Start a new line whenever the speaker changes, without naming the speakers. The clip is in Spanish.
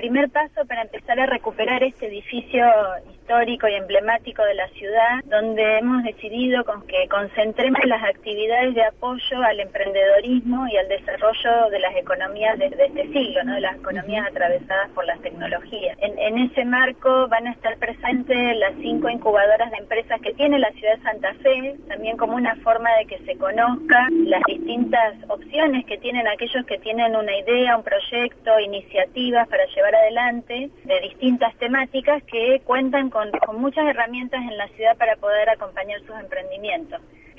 primer paso para empezar a recuperar este edificio histórico y emblemático de la ciudad, donde hemos decidido que concentremos las actividades de apoyo al emprendedorismo y al desarrollo de las economías de este siglo, ¿no? De las economías atravesadas por las tecnologías. En ese marco van a estar presentes las 5 incubadoras de empresas que tiene la ciudad de Santa Fe, también como una forma de que se conozca las distintas opciones que tienen aquellos que tienen una idea, un proyecto, iniciativas para llevar adelante de distintas temáticas que cuentan con muchas herramientas en la ciudad para poder acompañar sus emprendimientos.